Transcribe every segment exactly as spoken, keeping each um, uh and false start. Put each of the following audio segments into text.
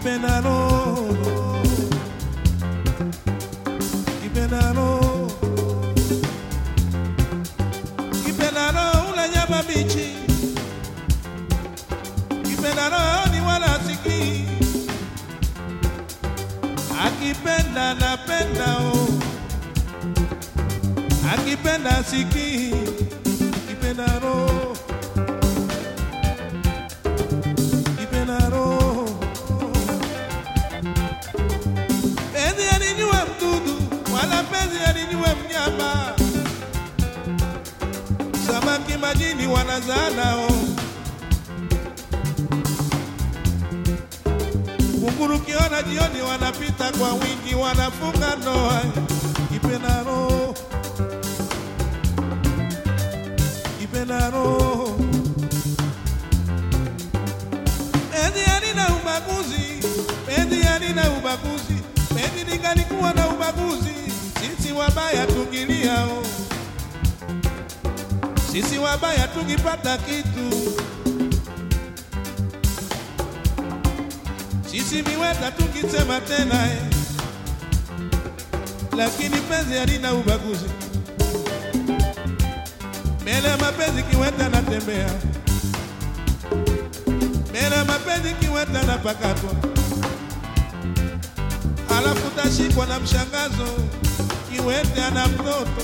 Kipendaro, Kipendaro, Kipendaro ula nyama bichi. Kipendaro ni wala siki. Akipenda napenda o, akipenda siki. Kipendaro, Kipendaro. Penzi aliniwe mdudu, wala penzi aliniwe mnyama. Samaki majini wanazana o, kunguru kiona jioni wanapita kwa wingi wanafunga ndoa. Kipendaro, Kipendaro. Penzi halina ubaguzi, penzi halina ubaguzi. Penzi lingalikuwa na ubaguzi, sisi wabaya tungilia o, sisi wabaya tungipata kitu, sisi miweta tungisema tena eh. Lakini penzi halina ubaguzi. Mbele mapenzi kiweta natembea, mbele mapenzi kiweta napakatwa. Alafu tashikwa na mshangazo, kiwete ana mtoto.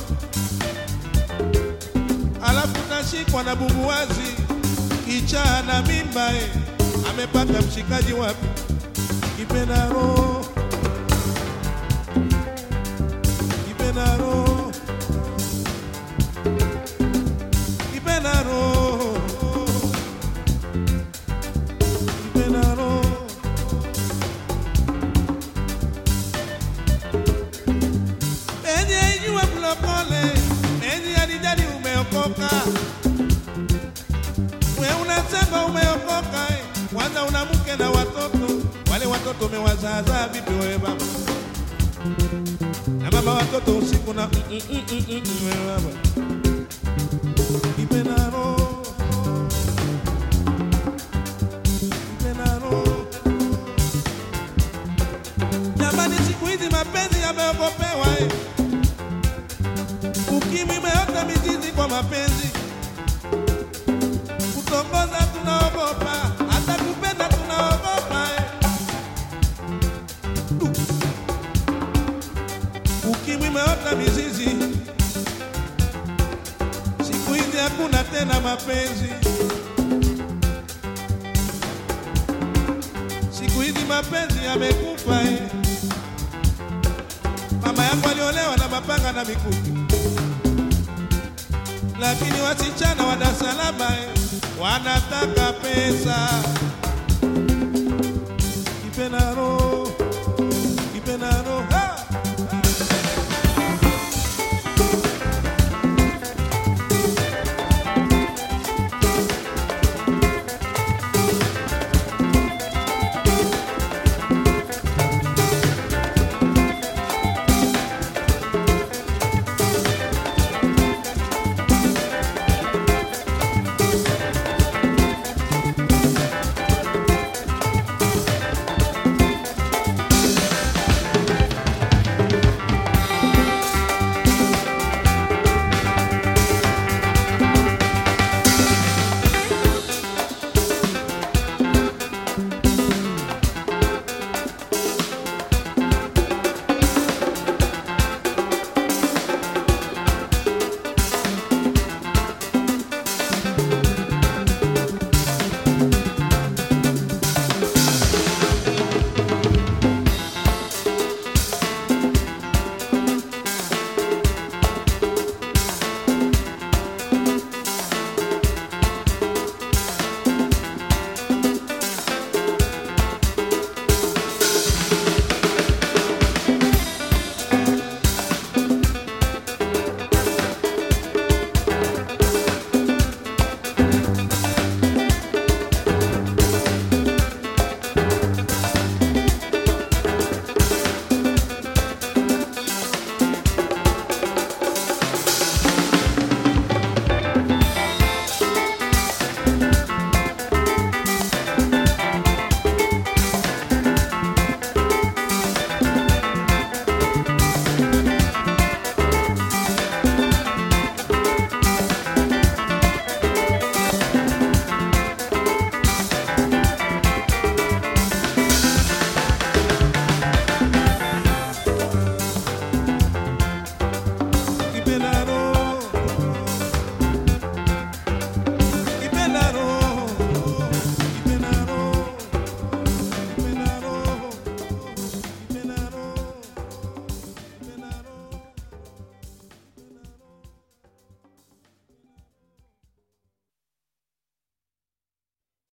Alafu tashikwa na bumbuwazi, kichaa na mimba eh. Amepata mshikaji wapi? Kipendaro, Kipendaro, Kipendaro, Kipendaro. Penye ijue kulokole, penye alijali umeokoka. We unasema umeokoka eh. Kwanza una mke na watoto, wale watoto umewazaza vipi wewe baba? Na baba watoto usiku na mm, mm, mm, mm, mm, wewe baba. Kipendaro, Kipendaro. Jamani siku hizi mapenzi yameogopewa eh. Ukimwi imeota mizizi kwa mapenzi. Kutongoza tunaogopa, hata kupenda tunaogopa eh. Ukimwi imeota mizizi, siku hizi hakuna tena mapenzi. Siku hizi mapenzi yamekufa eh. Mama yangu aliolewa na mapanga na mikuki, lakini wasichana wa Dar es Salaam wanataka pesa.